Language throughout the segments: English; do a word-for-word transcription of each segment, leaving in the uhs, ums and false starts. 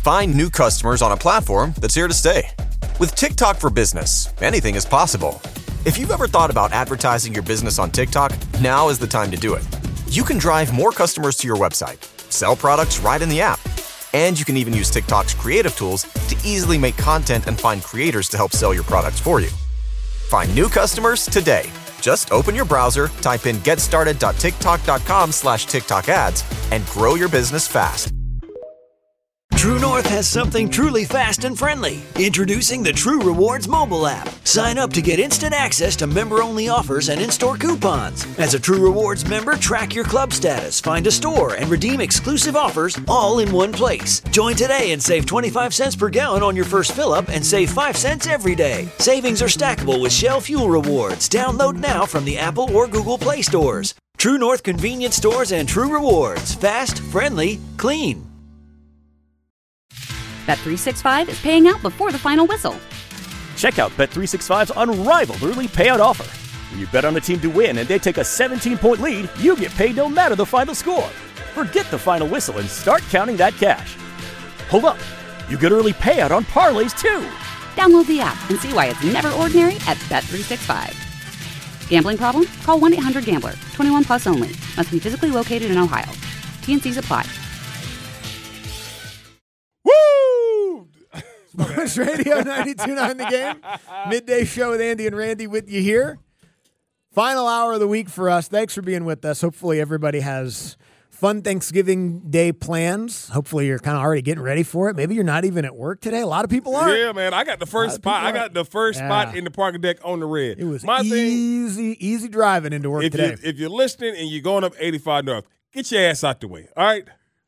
find new customers on a platform that's here to stay. With TikTok for Business, anything is possible. If you've ever thought about advertising your business on TikTok, now is the time to do it. You can drive more customers to your website, sell products right in the app, and you can even use TikTok's creative tools to easily make content and find creators to help sell your products for you. Find new customers today. Just open your browser, type in getstarted.tiktok.com slash TikTok ads, and grow your business fast. True North has something truly fast and friendly. Introducing the True Rewards mobile app. Sign up to get instant access to member-only offers and in-store coupons. As a True Rewards member, track your club status, find a store, and redeem exclusive offers all in one place. Join today and save twenty-five cents per gallon on your first fill-up and save five cents every day. Savings are stackable with Shell Fuel Rewards. Download now from the Apple or Google Play stores. True North Convenience Stores and True Rewards. Fast, friendly, clean. Bet three sixty-five is paying out before the final whistle. Check out Bet three sixty-five's unrivaled early payout offer. When you bet on a team to win and they take a seventeen-point lead, you get paid no matter the final score. Forget the final whistle and start counting that cash. Hold up. You get early payout on parlays, too. Download the app and see why it's never ordinary at Bet three sixty-five. Gambling problem? Call one eight hundred gambler. twenty-one plus only. Must be physically located in Ohio. T and Cs apply. Sports Radio ninety-two point nine The Game. Midday show with Andy and Randy with you here. Final hour of the week for us. Thanks for being with us. Hopefully everybody has fun Thanksgiving Day plans. Hopefully you're kind of already getting ready for it. Maybe you're not even at work today. A lot of people aren't. Yeah, man. I got the first spot. I got the first yeah. spot in the parking deck on the red. It was My easy, thing, easy driving into work if today. You, if you're listening and you're going up eighty-five North, get your ass out the way. All right?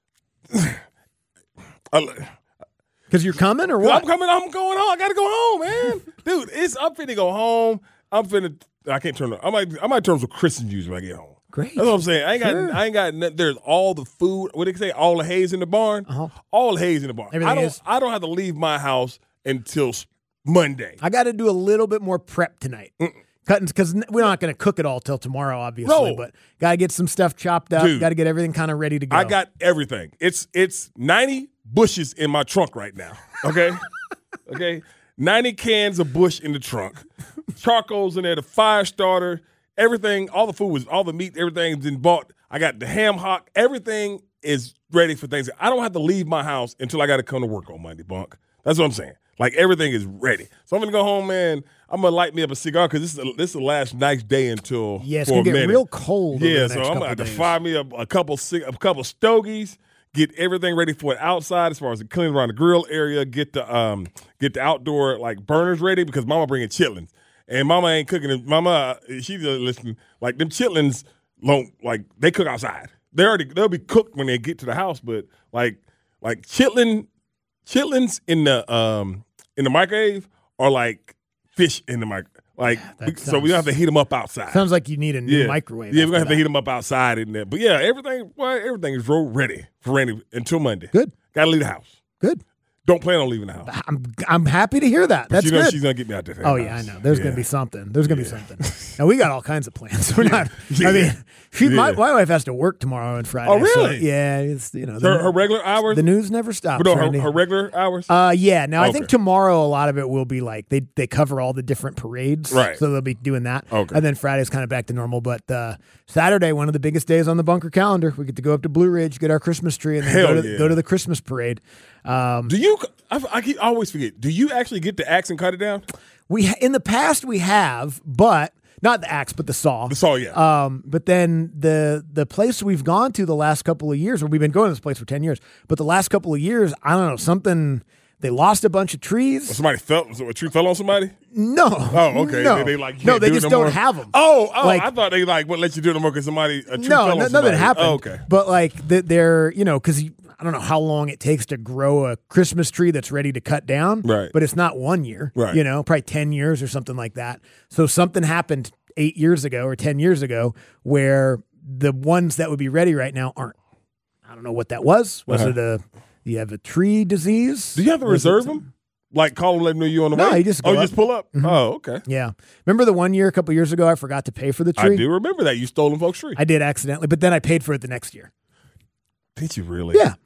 Because you're coming or what? I'm coming. I'm going home. I got to go home, man. Dude, it's I'm finna go home. I'm finna. I can't turn. I might. I might turn some Christmas juice when I get home. Great. That's what I'm saying. I ain't sure. got. I ain't got. Nothing. There's all the food. What do they say? All the haze in the barn. Uh-huh. All the haze in the barn. Everything I don't. is. I don't have to leave my house until Monday. I got to do a little bit more prep tonight. Mm-mm. Cutting because we're not going to cook it all till tomorrow, obviously. No. But got to get some stuff chopped up. Got to get everything kind of ready to go. I got everything. It's it's ninety bushes in my trunk right now. Okay, okay, ninety cans of Bush in the trunk, charcoal's in there, the fire starter, everything. All the food was, all the meat, everything's been bought. I got the ham hock. Everything is ready for things. I don't have to leave my house until I got to come to work on Monday, Bunk. That's what I'm saying. Like, everything is ready. So I'm going to go home, man. I'm going to light me up a cigar because this is a, this is the last nice day until Yeah, it's going to get minute. real cold. Yeah, over the so next I'm going to have to days. fire me up a couple a couple stogies, get everything ready for it outside as far as the cleaning around the grill area, get the um get the outdoor, like, burners ready because Mama bringing chitlins. And Mama ain't cooking it. Mama, she's listening. Like, them chitlins, like, they cook outside. They already, they'll be cooked when they get to the house, but, like, like chitlin, chitlins in the um – in the microwave are like fish in the microwave. Like, yeah, we, sounds, so we don't have to heat them up outside. Sounds like you need a new yeah. microwave. Yeah, we're going to have that. to heat them up outside in there. But, yeah, everything well, everything is roll ready for Randy until Monday. Good. Got to leave the house. Good. Don't plan on leaving the house. I'm I'm happy to hear that. But That's you know good. she's going to get me out there. Oh, house. yeah, I know. There's yeah. going to be something. There's going to yeah. be something. Now, we got all kinds of plans. We're not, yeah. I mean, she, yeah. my, my wife has to work tomorrow and Friday. Oh, really? So, yeah. It's, you know, her, the, her regular hours? The news never stops. But no, her, Randy. her regular hours? Uh, yeah. Now, okay. I think tomorrow a lot of it will be like they, they cover all the different parades. Right. So they'll be doing that. Okay. And then Friday's kind of back to normal. But uh, Saturday, one of the biggest days on the Bunker calendar. We get to go up to Blue Ridge, get our Christmas tree, and then Hell go to, yeah. go to the Christmas parade. Um, Do you, I, I, keep, I always forget, do you actually get the axe and cut it down? We in the past we have, but not the axe, but the saw. The saw, yeah. Um, but then the the place we've gone to the last couple of years, or we've been going to this place for ten years, but the last couple of years, I don't know, something. They lost a bunch of trees. Well, somebody fell. So a tree fell on somebody. No. Oh, okay. No, They, they like no, can't they do it just no don't more? have them. Oh, oh, Like- I thought they like wouldn't let you do it no more because somebody a tree No, fell no on somebody. nothing happened. Oh, okay. But like that, they're you know because I don't know how long it takes to grow a Christmas tree that's ready to cut down. Right. But it's not one year. Right. You know, probably ten years or something like that. So something happened eight years ago or ten years ago where the ones that would be ready right now aren't. I don't know what that was. Was Uh-huh. it a you have a tree disease? Do you have to Was it reserve some- them? Like call them, let them know you on the No, way? you just oh, go you up. just pull up? Mhm. Oh, okay. Yeah. Remember the one year, a couple years ago, I forgot to pay for the tree? I do remember that. You stole them folks' tree. I did accidentally, but then I paid for it the next year. Did you really? Yeah.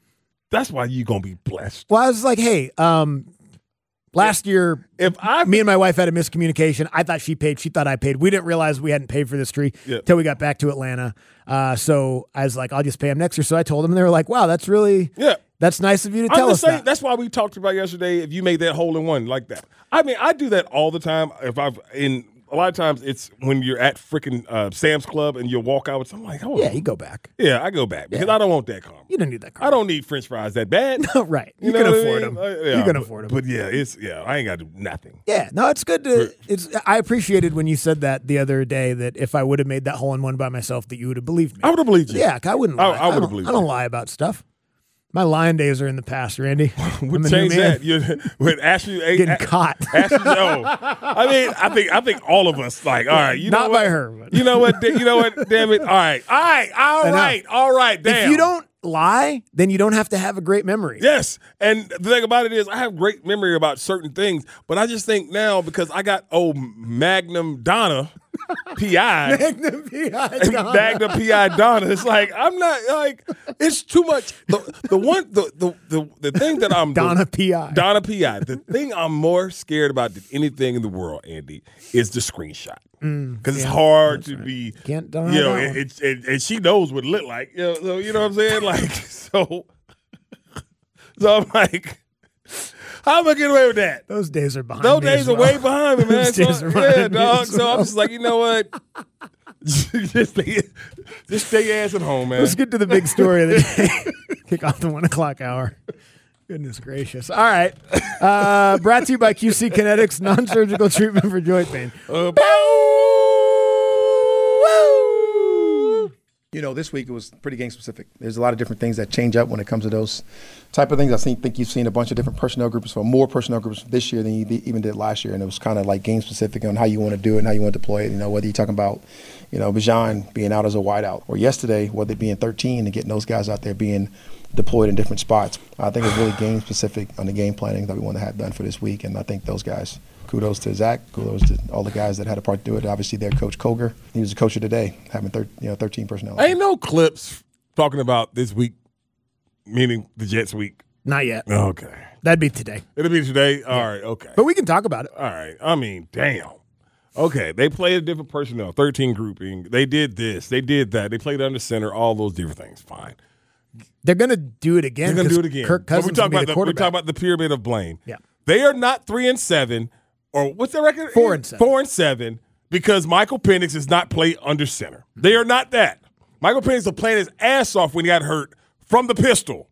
That's why you're gonna be blessed. Well, I was like, hey, um, last year, if I, me and my wife had a miscommunication. I thought she paid. She thought I paid. We didn't realize we hadn't paid for this tree yeah. until we got back to Atlanta. Uh, so I was like, I'll just pay him next year. So I told them, and they were like, wow, that's really, yeah. that's nice of you to I'm tell us saying, that. That's why we talked about yesterday. If you made that hole in one like that, I mean, I do that all the time. If I've in a lot of times, it's when you're at freaking uh, Sam's Club and you walk out with something like, oh, yeah, you go back. Yeah, I go back because yeah. I don't want that karma. You don't need that karma. I don't need French fries that bad. No, right. You, you can afford them. Uh, yeah, you can but, afford them. But yeah, it's yeah. I ain't got to do nothing. Yeah, no, it's good to. It's. I appreciated when you said that the other day that if I would have made that hole in one by myself, that you would have believed me. I would have believed you. Yeah, I wouldn't. Lie. I, I would have believed. I don't you. lie about stuff. My lying days are in the past, Randy. We'll change that. You, with Ashley getting a, caught. Ashley, no. I mean, I think I think all of us like, all right, you know not what? by her. But. You know what? You know what? Damn it! All right, all right, all right, all right. Damn. If you don't lie, then you don't have to have a great memory. Yes, and the thing about it is, I have great memory about certain things, but I just think now because I got old Magnum Donna. P I Magnum P I Donna. Magnum P I Donna. It's like I'm not like it's too much. The the one the the the, the thing that I'm Donna the, P I Donna P I. The thing I'm more scared about than anything in the world, Andy, is the screenshot because mm, yeah, it's hard to right. be. Can't Donna. You know, it, it, it, and she knows what it looked like. You know, so you know what I'm saying? Like so. So I'm like. How am I getting away with that? Those days are behind Those me. Those days well. are way behind me, man. Those days so, are behind yeah, me dog. as So well. I'm just like, you know what? just, stay, just stay your ass at home, man. Let's get to the big story of the day. Kick off the one o'clock hour. Goodness gracious. All right. Uh, brought to you by Q C Kinetics, non-surgical treatment for joint pain. Uh, You know, this week it was pretty game specific. There's a lot of different things that change up when it comes to those type of things. I think, think you've seen a bunch of different personnel groups, or more personnel groups this year than you even did last year. And it was kind of like game specific on how you want to do it and how you want to deploy it. You know, whether you're talking about, you know, Bijan being out as a wideout, or yesterday, whether it being thirteen and getting those guys out there being deployed in different spots. I think it's really game specific on the game planning that we want to have done for this week. And I think those guys, kudos to Zach, kudos to all the guys that had a part to do it. Obviously, their coach Koger, he was the coach of the day, having thir- you know thirteen personnel. Ain't no clips talking about this week, meaning the Jets week. Not yet. Okay, that'd be today. It'll be today. All yeah. right. Okay, but we can talk about it. All right. I mean, damn. Okay, they played a different personnel, thirteen grouping. They did this. They did that. They played under center. All those different things. Fine. They're going to do it again. They're going to do it again. Kirk Cousins we talk about the, the we talk about the pyramid of blame. Yeah. They are not three and seven, or what's the record? Four and seven. Four and seven, because Michael Penix does not play under center. They are not that. Michael Penix is playing his ass off when he got hurt from the pistol.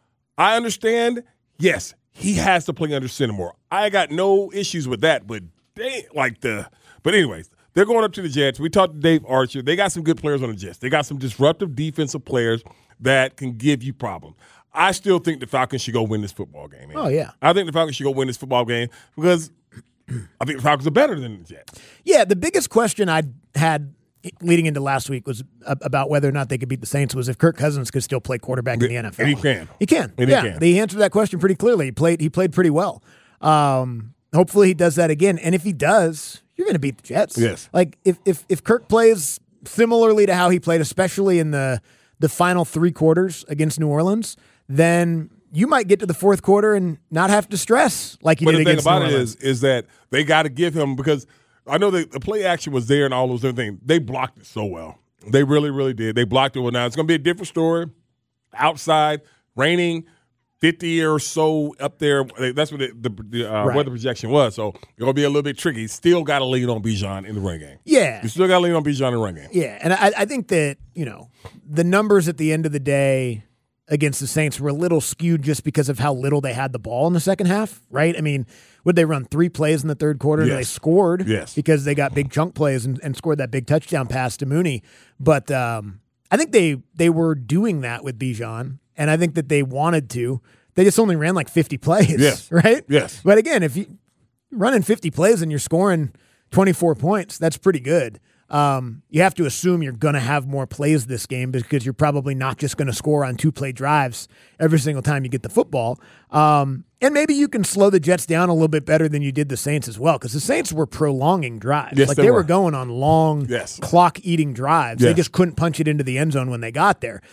I understand. Yes, he has to play under center more. I got no issues with that, but they like the. But anyways, they're going up to the Jets. We talked to Dave Archer. They got some good players on the Jets. They got some disruptive defensive players that can give you problems. I still think the Falcons should go win this football game. Man. Oh, yeah. I think the Falcons should go win this football game because I think the Falcons are better than the Jets. Yeah, the biggest question I had leading into last week was about whether or not they could beat the Saints was if Kirk Cousins could still play quarterback in the N F L. And he can. He can. And yeah, he can. He answered that question pretty clearly. He played, he played pretty well. Um, hopefully he does that again. And if he does, you're going to beat the Jets. Yes. Like, if, if, if Kirk plays similarly to how he played, especially in the – the final three quarters against New Orleans, then you might get to the fourth quarter and not have to stress like you but did against New Orleans. But the thing about it is, is that they got to give him, because I know the, the play action was there and all those different things. They blocked it so well. They really, really did. They blocked it well. Now, it's going to be a different story. Outside, raining, fifty or so up there. That's what the, the, the uh, right. weather projection was. So it's going to be a little bit tricky. Still got to lean on Bijan in the run game. Yeah. You still got to lean on Bijan in the run game. Yeah, and I, I think that, you know, the numbers at the end of the day against the Saints were a little skewed just because of how little they had the ball in the second half, right? I mean, would they run three plays in the third quarter? Yes. They scored yes. because they got big chunk plays and, and scored that big touchdown pass to Mooney. But um, I think they they were doing that with Bijan, and I think that they wanted to. They just only ran like fifty plays, yes. right? Yes. But again, if you're running fifty plays and you're scoring twenty-four points, that's pretty good. Um, you have to assume you're going to have more plays this game because you're probably not just going to score on two-play drives every single time you get the football. Um, and maybe you can slow the Jets down a little bit better than you did the Saints as well, because the Saints were prolonging drives. Yes, like they, they were. were going on long yes. clock-eating drives. Yes. They just couldn't punch it into the end zone when they got there.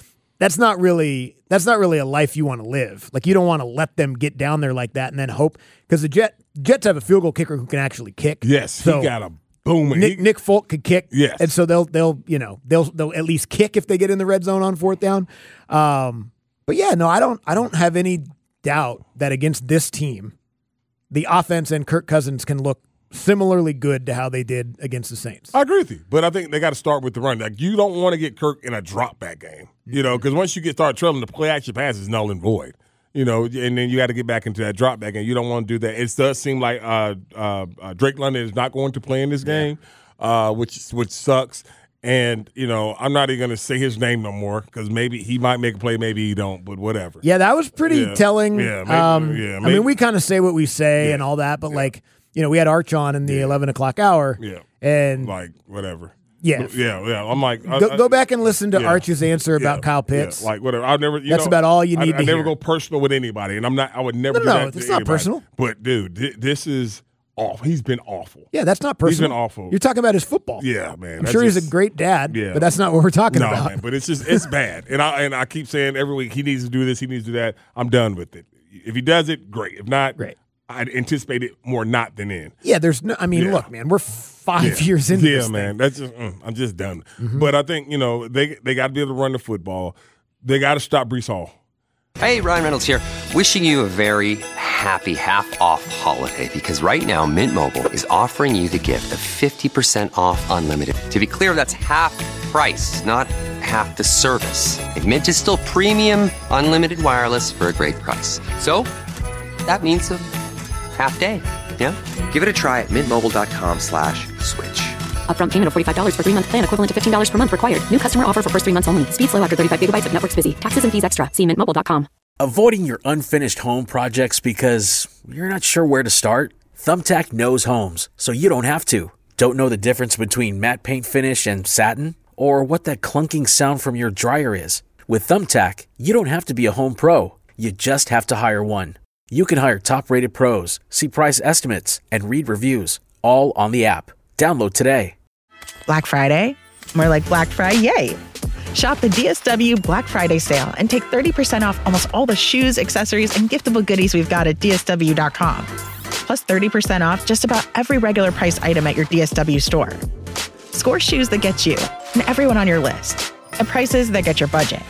that's not really that's not really a life you want to live. Like you don't want to let them get down there like that and then hope because the Jet Jets have a field goal kicker who can actually kick. Yes, so he got a boom. Nick, he, Nick Folk could kick. Yes, and so they'll they'll you know they'll they'll at least kick if they get in the red zone on fourth down. Um, but yeah, no, I don't I don't have any doubt that against this team, the offense and Kirk Cousins can look similarly good to how they did against the Saints. I agree with you, but I think they got to start with the run. Like you don't want to get Kirk in a drop back game, you know, because once you get started trailing, the play action pass is null and void, you know, and then you got to get back into that drop back, and you don't want to do that. It does seem like uh, uh, uh, Drake London is not going to play in this game, yeah. uh, which which sucks. And, you know, I'm not even going to say his name no more because maybe he might make a play, maybe he don't, but whatever. Yeah, that was pretty yeah. telling. Yeah, maybe, um, yeah, maybe. I mean, we kind of say what we say yeah. and all that, but yeah. like, you know, we had Arch on in the yeah. eleven o'clock hour. Yeah. And like, whatever. Yeah. Yeah, yeah. I'm like. Go, I, go back and listen to yeah. Arch's answer about yeah. Kyle Pitts. Yeah. Like, whatever. I'll never, you That's know, about all you I, need I, to I never hear. go personal with anybody, and I'm not, I would never No, do no, that it's to not anybody. personal. But, dude, th- this is awful. He's been awful. Yeah, that's not personal. He's been awful. You're talking about his football. Yeah, man. I'm That's sure just, he's a great dad, yeah. but that's not what we're talking no, about. man, but it's just, it's bad. And I, and I keep saying every week, he needs to do this, he needs to do that. I'm done with it. If he does it, great. If not, great. I'd anticipate it more not than in. Yeah, there's no, I mean, Yeah. look, man, we're five Yeah. years into yeah, this man. thing. That's just, mm, I'm just done. Mm-hmm. But I think, you know, they they got to be able to run the football. They got to stop Breece Hall. Hey, Ryan Reynolds here. Wishing you a very happy half-off holiday because right now Mint Mobile is offering you the gift of fifty percent off unlimited. To be clear, that's half price, not half the service. And Mint is still premium unlimited wireless for a great price. So that means a half day. Yeah? Give it a try at mintmobile.com slash switch. Upfront payment of forty-five dollars for three-month plan equivalent to fifteen dollars per month required. New customer offer for first three months only. Speed slow after thirty-five gigabytes if network's busy. Taxes and fees extra. See mint mobile dot com. Avoiding your unfinished home projects because you're not sure where to start? Thumbtack knows homes, so you don't have to. Don't know the difference between matte paint finish and satin? Or what that clunking sound from your dryer is? With Thumbtack, you don't have to be a home pro. You just have to hire one. You can hire top-rated pros, see price estimates, and read reviews, all on the app. Download today. Black Friday? More like Black Friday, yay! Shop the D S W Black Friday sale and take thirty percent off almost all the shoes, accessories, and giftable goodies we've got at D S W dot com. Plus thirty percent off just about every regular price item at your D S W store. Score shoes that get you and everyone on your list at prices that get your budget.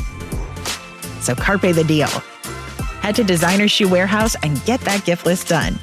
So carpe the deal. Head to Designer Shoe Warehouse and get that gift list done.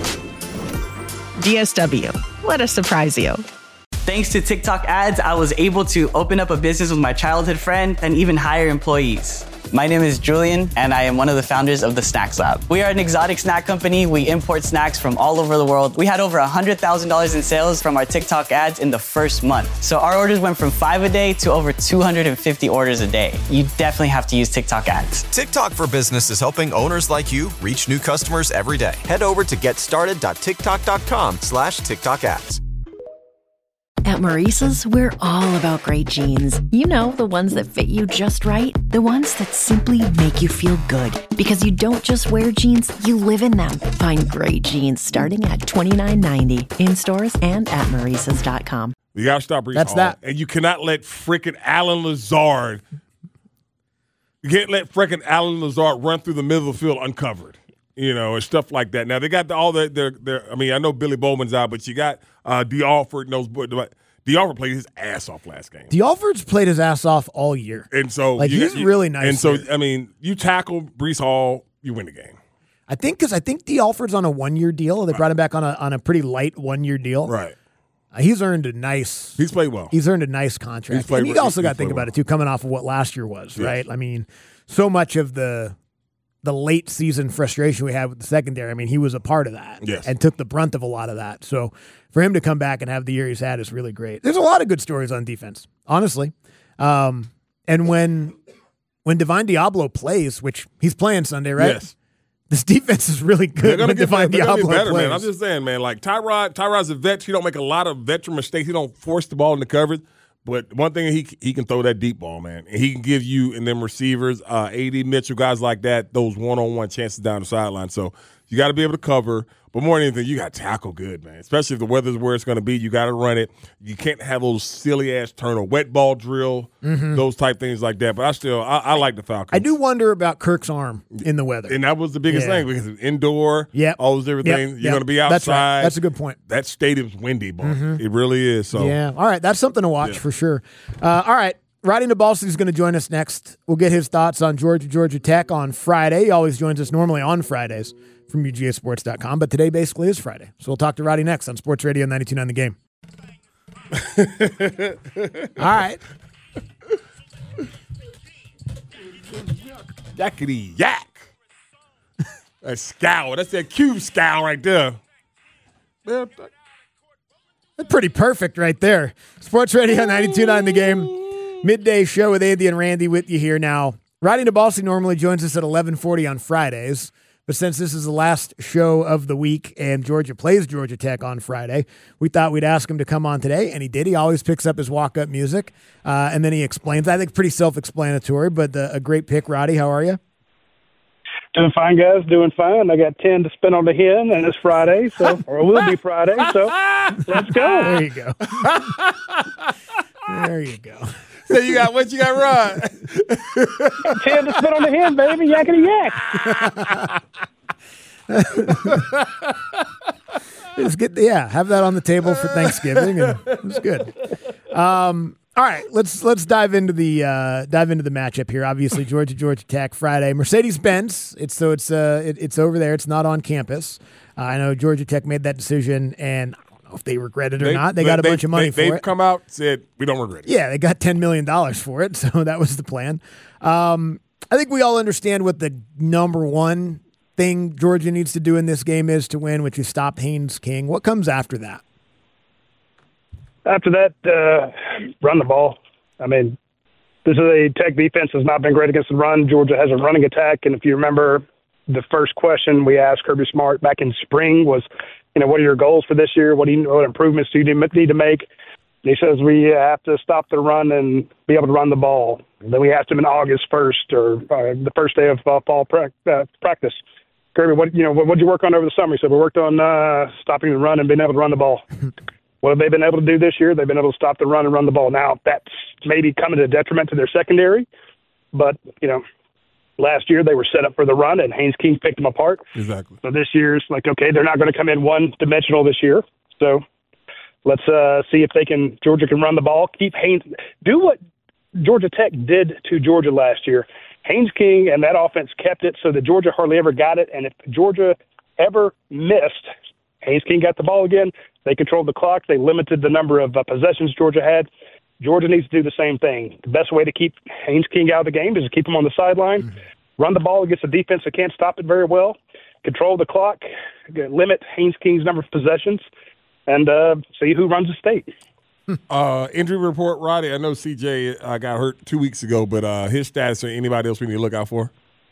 D S W. Let us surprise you. Thanks to TikTok ads, I was able to open up a business with my childhood friend and even hire employees. My name is Julian, and I am one of the founders of the Snacks Lab. We are an exotic snack company. We import snacks from all over the world. We had over one hundred thousand dollars in sales from our TikTok ads in the first month. So our orders went from five a day to over two hundred fifty orders a day. You definitely have to use TikTok ads. TikTok for Business is helping owners like you reach new customers every day. Head over to getstarted.tiktok.com slash TikTok ads. At Maurice's, we're all about great jeans. You know, the ones that fit you just right. The ones that simply make you feel good. Because you don't just wear jeans, you live in them. Find great jeans starting at twenty-nine ninety in stores and at maurices dot com. You got to stop Breece That's Hall. that. And you cannot let frickin' Alan Lazard, you can't let frickin' Alan Lazard run through the middle of the field uncovered. You know, and stuff like that. Now, they got the, all the, their, their, I mean, I know Billy Bowman's out, but you got uh, D. Alford and those boys. D. Alford played his ass off last game. D. Alford's played his ass off all year. And so, like, you he's got, you, really nice. And so, here. I mean, you tackle Breece Hall, you win the game. I think because I think D. Alford's on a one-year deal. They brought him back on a on a pretty light one-year deal. Right. Uh, he's earned a nice. He's played well. He's earned a nice contract. He's played, and you also he's got to think well. about it too, coming off of what last year was, Yes. right? I mean, so much of the the late season frustration we had with the secondary. I mean, he was a part of that, yes. and took the brunt of a lot of that. So for him to come back and have the year he's had is really great. There's a lot of good stories on defense, honestly. Um, and when when Divine Diablo plays, which he's playing Sunday, right? Yes. This defense is really good. They're gonna when get Divine better, they're gonna Diablo be better, plays. man. I'm just saying, man. Like Tyrod, Tyrod's a vet. He don't make a lot of veteran mistakes. He don't force the ball in the coverage. But one thing, he he can throw that deep ball, man. And he can give you, and them receivers, uh, A D Mitchell, guys like that, those one-on-one chances down the sideline. So You got to be able to cover. But more than anything, you got to tackle good, man. Especially if the weather's where it's going to be. You got to run it. You can't have those silly-ass turn or wet ball drill, Mhm. those type things like that. But I still – I like the Falcons. I do wonder about Kirk's arm in the weather. And that was the biggest Yeah. thing because it's indoor, Yep. all those different Yep. things. You're Yep. going to be outside. That's right. That's a good point. That stadium's windy, boy. Mhm. It really is. So Yeah. All right. That's something to watch Yeah. for sure. Uh, all right. Roddy Nabalski is going to join us next. We'll get his thoughts on Georgia, Georgia Tech on Friday. He always joins us normally on Fridays from U G A sports dot com, but today basically is Friday. So we'll talk to Roddy next on Sports Radio ninety-two point nine The Game. All right. Yakety yak. That scowl. That's that cube scowl right there. That's pretty perfect right there. Sports Radio ninety-two point nine The Game. Midday show with Andy and Randy with you here now. Roddy Nabalski normally joins us at eleven forty on Fridays, but since this is the last show of the week and Georgia plays Georgia Tech on Friday, we thought we'd ask him to come on today, and he did. He always picks up his walk-up music, uh, and then he explains. I think pretty self-explanatory, but uh, a great pick. Roddy, how are you? Doing fine, guys. Doing fine. I got ten to spin on the hen, and it's Friday, so or it will be Friday. So let's go. There you go. There you go. So you got what you got, Rod? ten to spin on the hen, baby. Yakety yak. Just get yeah, have that on the table for Thanksgiving, and it's good. Um, all right, let's let's dive into the uh, dive into the matchup here. Obviously, Georgia Georgia Tech Friday, Mercedes-Benz. It's so it's uh it, it's over there. It's not on campus. Uh, I know Georgia Tech made that decision, and I don't know if they regret it or They- not. They got a they- bunch of money they- for they've it. come out said we don't regret it. Yeah, they got ten million dollars for it, so that was the plan. Um, I think we all understand what the number one thing Georgia needs to do in this game is to win, which is stop Haynes King. What comes after that? After that, uh, run the ball. I mean, this is a Tech defense has not been great against the run. Georgia has a running attack, and if you remember, the first question we asked Kirby Smart back in spring was, you know, what are your goals for this year? What do you what improvements do you need to make? And he says we have to stop the run and be able to run the ball. And then we asked him in August first or uh, the first day of uh, fall pra- uh, practice. Kirby, what you know, what did you work on over the summer? He said we worked on uh, stopping the run and being able to run the ball. What have they been able to do this year? They've been able to stop the run and run the ball. Now that's maybe coming to detriment to their secondary, but you know, last year they were set up for the run and Haynes King picked them apart. Exactly. So this year's like, okay, they're not going to come in one dimensional this year. So let's uh, see if they can. Georgia can run the ball, keep Haynes, do what Georgia Tech did to Georgia last year. Haynes King and that offense kept it so that Georgia hardly ever got it. And if Georgia ever missed, Haynes King got the ball again. They controlled the clock. They limited the number of uh, possessions Georgia had. Georgia needs to do the same thing. The best way to keep Haynes King out of the game is to keep him on the sideline, mm-hmm. run the ball against a defense that can't stop it very well, control the clock, limit Haynes King's number of possessions, and uh, see who runs the state. Uh, injury report, Roddy. I know C J uh, got hurt two weeks ago, but uh, his status or anybody else we need to look out for?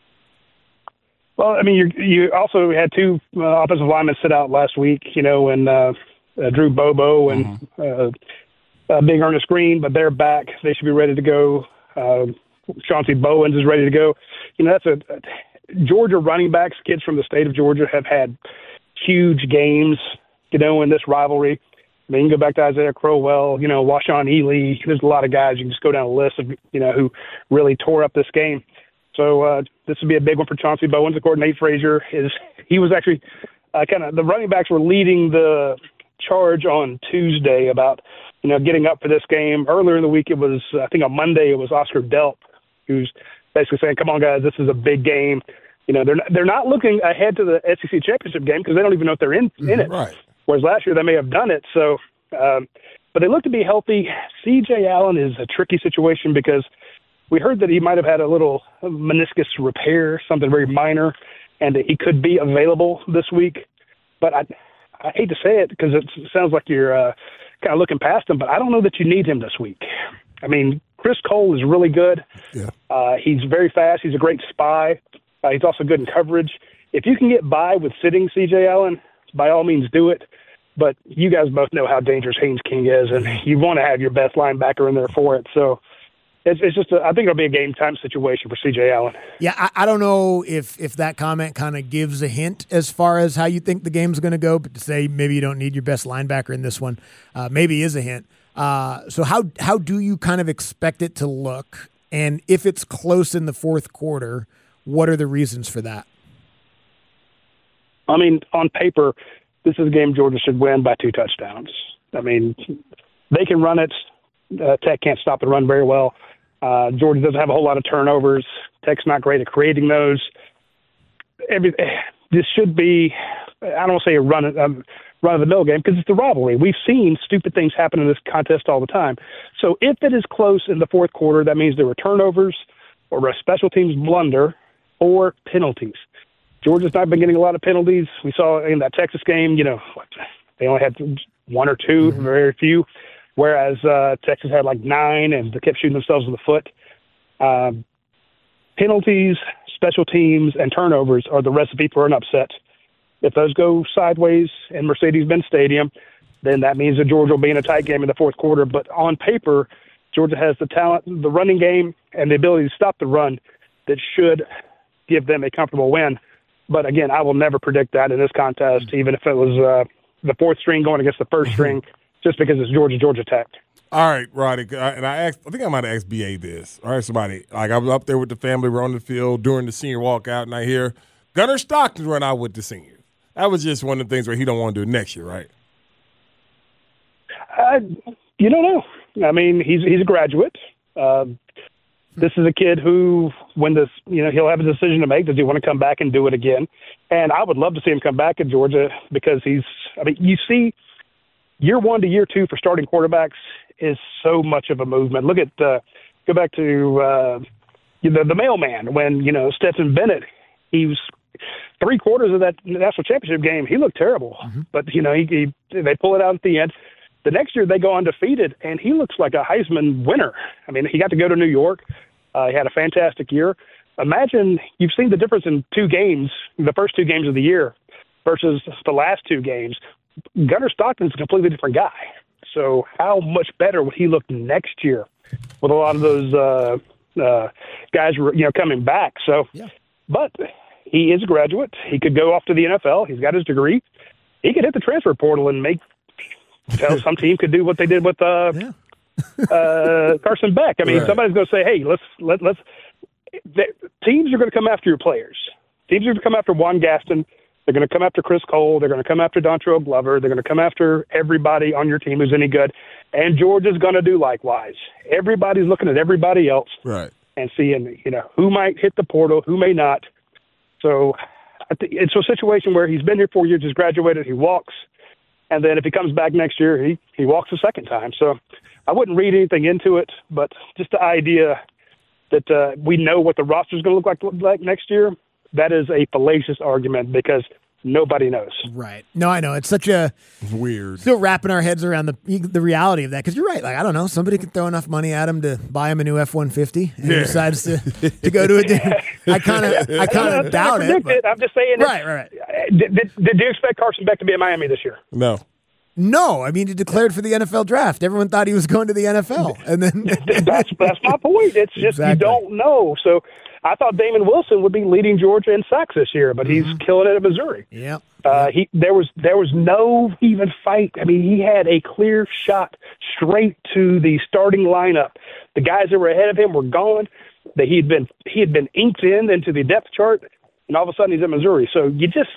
Well, I mean, you you also had two uh, offensive linemen sit out last week, you know, and uh, uh, Drew Bobo and mm-hmm. uh, uh, Big Ernest Green, but they're back. They should be ready to go. Uh, Chauncey Bowens is ready to go. You know, that's a, a Georgia running backs, kids from the state of Georgia have had huge games, you know, in this rivalry. I mean, you can go back to Isaiah Crowell, you know, Washawn Ely. There's a lot of guys. You can just go down a list of, you know, who really tore up this game. So uh, this would be a big one for Chauncey Bowens. According to Nate Frazier, is he was actually uh, kind of the running backs were leading the charge on Tuesday about, you know, getting up for this game. Earlier in the week, it was, I think on Monday, it was Oscar Delp, who's basically saying, come on, guys, this is a big game. You know, they're not, they're not looking ahead to the S E C championship game because they don't even know if they're in, in it. Right. Whereas last year they may have done it. So, um, but they look to be healthy. C J Allen is a tricky situation because we heard that he might have had a little meniscus repair, something very minor, and that he could be available this week. But I, I hate to say it because it sounds like you're uh, kind of looking past him, but I don't know that you need him this week. I mean, Chris Cole is really good. Yeah. Uh, he's very fast. He's a great spy. Uh, he's also good in coverage. If you can get by with sitting C J Allen, by all means do it. But you guys both know how dangerous Haynes King is, and you want to have your best linebacker in there for it. So it's, it's just, a, I think it'll be a game time situation for C J Allen. Yeah, I, I don't know if if that comment kind of gives a hint as far as how you think the game's going to go, but to say maybe you don't need your best linebacker in this one, uh, maybe is a hint. Uh, so how how do you kind of expect it to look? And if it's close in the fourth quarter, what are the reasons for that? I mean, on paper, this is a game Georgia should win by two touchdowns. I mean, they can run it. Uh, Tech can't stop the run very well. Uh, Georgia doesn't have a whole lot of turnovers. Tech's not great at creating those. Every, this should be, I don't want to say a run, um, run-of-the-mill game because it's the rivalry. We've seen stupid things happen in this contest all the time. So if it is close in the fourth quarter, that means there were turnovers or a special teams blunder or penalties. Georgia's not been getting a lot of penalties. We saw in that Texas game, you know, they only had one or two, mm-hmm. very few, whereas uh, Texas had like nine and they kept shooting themselves in the foot. Um, penalties, special teams, and turnovers are the recipe for an upset. If those go sideways in Mercedes-Benz Stadium, then that means that Georgia will be in a tight game in the fourth quarter. But on paper, Georgia has the talent, the running game, and the ability to stop the run that should give them a comfortable win. But again, I will never predict that in this contest, even if it was uh, the fourth string going against the first string, just because it's Georgia, Georgia Tech. All right, Roddy, and I asked, I think I might have asked B A this. All right, somebody, like I was up there with the family, we're on the field during the senior walkout, and I hear Gunnar Stockton run out with the seniors. That was just one of the things where he don't want to do it next year, right? Uh, you don't know. I mean, he's he's a graduate. Uh, this is a kid who, when this, you know, he'll have a decision to make. Does he want to come back and do it again? And I would love to see him come back at Georgia because he's, I mean, you see, year one to year two for starting quarterbacks is so much of a movement. Look at, uh, go back to uh, the, the mailman when, you know, Stetson Bennett, he was three quarters of that national championship game. He looked terrible, mm-hmm. but, you know, he, he, they pull it out at the end. The next year they go undefeated, and he looks like a Heisman winner. I mean, he got to go to New York. Uh, he had a fantastic year. Imagine you've seen the difference in two games, the first two games of the year versus the last two games. Gunnar Stockton's a completely different guy. So how much better would he look next year with a lot of those uh, uh, guys, you know, coming back? So, yeah. But he is a graduate. He could go off to the N F L. He's got his degree. He could hit the transfer portal and make. Tell some team could do what they did with uh, yeah. uh, Carson Beck. I mean, right. Somebody's going to say, "Hey, let's let let's." The, teams are going to come after your players. Teams are going to come after Juan Gaston. They're going to come after Chris Cole. They're going to come after Dontrell Glover. They're going to come after everybody on your team who's any good. And Georgia's going to do likewise. Everybody's looking at everybody else, right, and seeing, you know, who might hit the portal, who may not. So I think it's a situation where he's been here four years, he's graduated, he walks. And then if he comes back next year, he, he walks a second time. So I wouldn't read anything into it, but just the idea that uh, we know what the roster is going to look like, like next year, that is a fallacious argument because nobody knows. Right. No, I know. It's such a it's weird. Still wrapping our heads around the the reality of that because you're right. Like, I don't know. Somebody could throw enough money at him to buy him a new F one fifty and yeah. he decides to, to go to a different. I kind of I kind of doubt it, it. I'm just saying. Right, right, right. Did, did, did you expect Carson Beck to be in Miami this year? No. No, I mean, he declared for the N F L draft. Everyone thought he was going to the N F L, and then that's that's my point. It's just exactly. You don't know. So I thought Damon Wilson would be leading Georgia in sacks this year, but he's mm-hmm. killing it at Missouri. Yeah, uh, he there was there was no even fight. I mean, he had a clear shot straight to the starting lineup. The guys that were ahead of him were gone. That he had been he had been inked in into the depth chart. And all of a sudden he's in Missouri. So you just,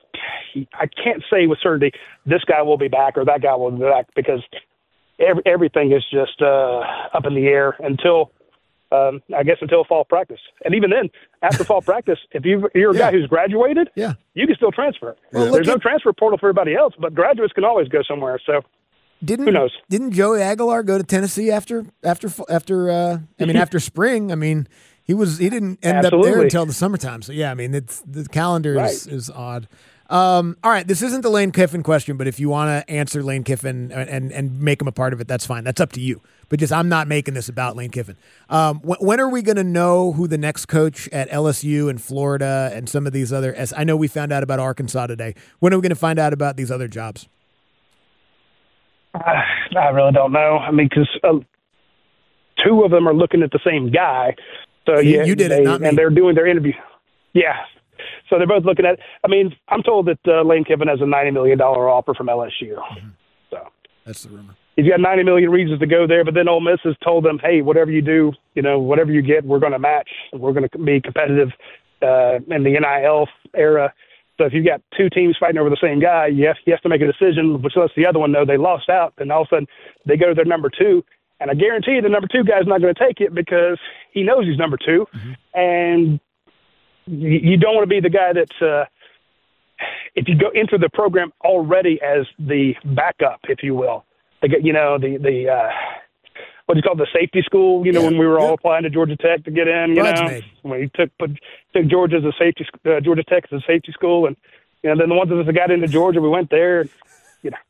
I can't say with certainty this guy will be back or that guy will be back because every, everything is just uh, up in the air until, um, I guess, until fall practice. And even then, after fall practice, if you, you're a yeah. guy who's graduated, yeah. you can still transfer. Well, There's no at, transfer portal for everybody else, but graduates can always go somewhere. So didn't, who knows? Didn't Joey Aguilar go to Tennessee after, after, after uh, I mean, after spring? I mean, He was. He didn't end Absolutely. up there until the summertime. So yeah, I mean, it's the calendar right. is, is odd. Um, all right, this isn't the Lane Kiffin question, but if you want to answer Lane Kiffin and, and and make him a part of it, that's fine. That's up to you. But just I'm not making this about Lane Kiffin. Um, wh- when are we going to know who the next coach at L S U and Florida and some of these other? As I know we found out about Arkansas today. When are we going to find out about these other jobs? I, I really don't know. I mean, because. Uh, two of them are looking at the same guy. So See, yeah, you did they, it, not me. and they're doing their interview. Yeah. So they're both looking at. I mean, I'm told that uh, Lane Kiffin has a ninety million dollars offer from L S U. Mm-hmm. So that's the rumor. He's got ninety million reasons to go there, but then Ole Miss has told them, hey, whatever you do, you know, whatever you get, we're going to match. We're going to be competitive uh, in the N I L era. So if you've got two teams fighting over the same guy, you have, you have to make a decision, which lets the other one know they lost out. And all of a sudden they go to their number two. And I guarantee you the number two guy's not going to take it because he knows he's number two. Mm-hmm. And you, you don't want to be the guy that uh, if you go enter the program already as the backup, if you will, the, you know, the, the uh, what do you call it, the safety school, you know, yeah. when we were all yeah. applying to Georgia Tech to get in, you Budge know, made. when he took put, took Georgia as a safety, uh, Georgia Tech as a safety school. And, you know, then the ones that got into Georgia, we went there, and, you know,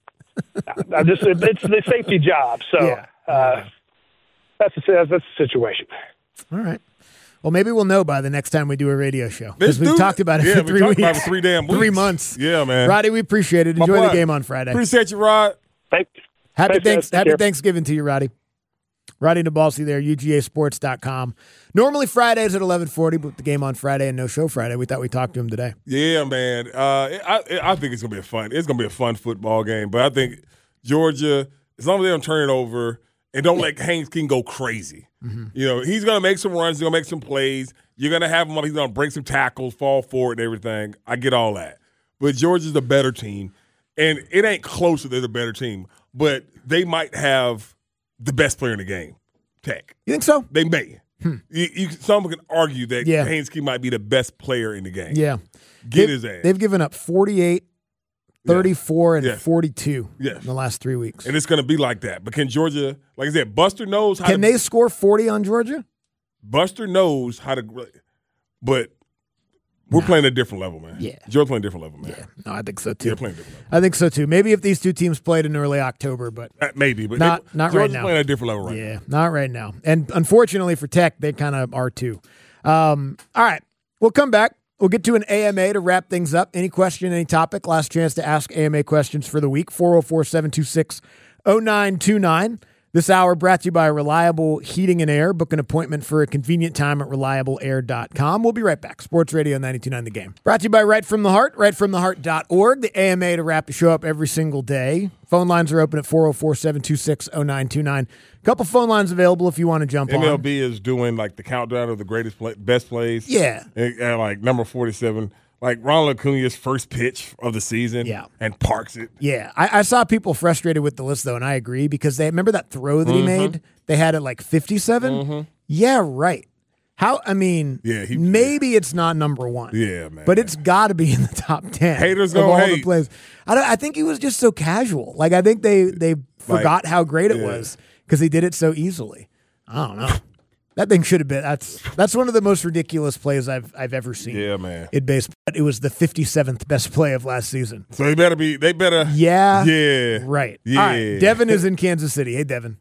I just, it's the safety job. So yeah. uh, that's, the, that's the situation. All right. Well, maybe we'll know by the next time we do a radio show. Because we've talked about it yeah, for three we weeks. About it for three damn weeks. Three months. Yeah, man. Roddy, we appreciate it. Enjoy the game on Friday. Appreciate you, Rod. Thanks. Happy, Thanks, thanks, happy care. Thanksgiving to you, Roddy. Roddy Nabalsi there, U G A sports dot com. Normally Fridays at eleven forty, but with the game on Friday and no show Friday, we thought we'd talk to him today. Yeah, man. Uh, I, I think it's going to be a fun It's going to be a fun football game. But I think Georgia, as long as they don't turn it over and don't let Haynes King go crazy. Mm-hmm. You know, he's going to make some runs. He's going to make some plays. You're going to have him up. He's going to break some tackles, fall forward and everything. I get all that. But Georgia's the better team. And it ain't close that they're the better team. But they might have the best player in the game, Tech. You think so? They may. Hmm. You, you, someone can argue that yeah. Haynes King might be the best player in the game. Yeah. Get they've, his ass. They've given up forty-eight, thirty-four, yes. and yes. forty-two yes. in the last three weeks. And it's going to be like that. But can Georgia, like I said, Buster knows how can to. Can they score forty on Georgia? Buster knows how to. But we're no. playing a different level, man. Yeah. Georgia's playing a different level, man. Yeah. No, I think so, too. They're playing a different level. I think so, too. Maybe if these two teams played in early October, but. Uh, maybe, but not, they, not Georgia's right now. playing at a different level right yeah, now. Yeah, not right now. And unfortunately for Tech, they kind of are, too. Um, all right. We'll come back. We'll get to an A M A to wrap things up. Any question, any topic, last chance to ask A M A questions for the week, four oh four, seven two six, oh nine two nine. This hour brought to you by Reliable Heating and Air. Book an appointment for a convenient time at reliable air dot com. We'll be right back. Sports Radio ninety-two point nine The Game. Brought to you by Right From the Heart, right from the heart dot org. The A M A to wrap the show up every single day. Phone lines are open at four oh four, seven two six, oh nine two nine. A couple phone lines available if you want to jump M L B on. M L B is doing like the countdown of the greatest play, best plays. Yeah. And, and like number forty-seven. Like Ronald Acuna's first pitch of the season, yeah. and parks it. Yeah, I, I saw people frustrated with the list, though, and I agree, because they remember that throw that mm-hmm. he made? They had it like fifty-seven? Mm-hmm. Yeah, right. How, I mean, yeah, he, maybe yeah. it's not number one. Yeah, man. But it's got to be in the top ten. Haters of gonna all hate. the plays. I, don't, I think he was just so casual. Like, I think they, they forgot like, how great it yeah. was because he did it so easily. I don't know. That thing should have been. That's that's one of the most ridiculous plays I've I've ever seen. Yeah, man. In baseball, it was the fifty-seventh best play of last season. So they better be. They better. Yeah. Yeah. Right. Yeah. All right. Devin is in Kansas City. Hey, Devin.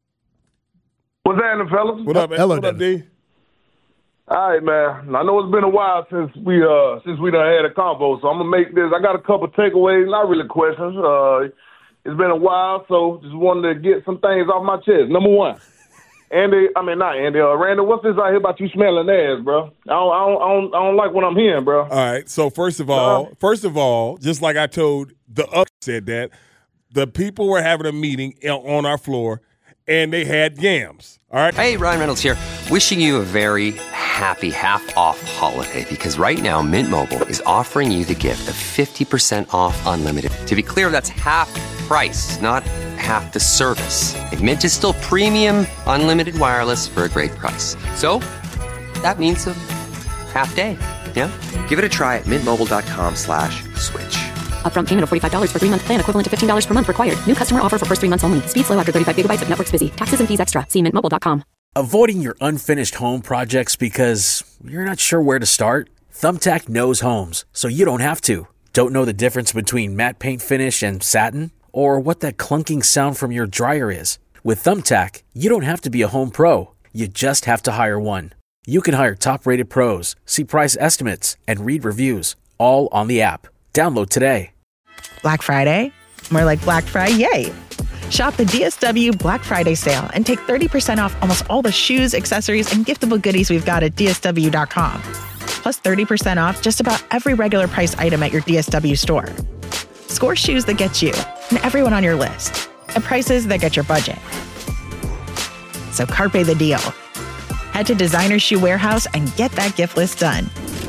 What's happening, fellas? What up, man? Hello, what Devin. up, D? All right, man. I know it's been a while since we uh since we done had a convo, so I'm gonna make this. I got a couple takeaways, not really questions. Uh, it's been a while, so just wanted to get some things off my chest. Number one. Andy, I mean not Andy. Uh, Randall, what's this I hear about you smelling ass, bro? I don't, I don't, I don't, I don't like what I'm hearing, bro. All right. So first of all, uh, first of all, just like I told the up said that the people were having a meeting on our floor, and they had yams. All right. Hey, Ryan Reynolds here. Wishing you a very happy half-off holiday because right now Mint Mobile is offering you the gift of fifty percent off unlimited. To be clear, that's half price, not half the service. And Mint is still premium unlimited wireless for a great price. So that means a half day. Yeah. Give it a try at mintmobile.com slash switch. Upfront payment of forty-five dollars for three-month plan equivalent to fifteen dollars per month required. New customer offer for first three months only. Speed slow after thirty-five gigabytes if network's busy. Taxes and fees extra. See mint mobile dot com. Avoiding your unfinished home projects because you're not sure where to start? Thumbtack knows homes, so you don't have to. Don't know the difference between matte paint finish and satin? Or what that clunking sound from your dryer is? With Thumbtack, you don't have to be a home pro. You just have to hire one. You can hire top-rated pros, see price estimates, and read reviews, all on the app. Download today. Black Friday? More like Black Friday, yay! Shop the D S W Black Friday sale and take thirty percent off almost all the shoes, accessories, and giftable goodies we've got at D S W dot com. Plus thirty percent off just about every regular priced item at your D S W store. Score shoes that get you and everyone on your list at prices that get your budget. So carpe the deal. Head to Designer Shoe Warehouse and get that gift list done.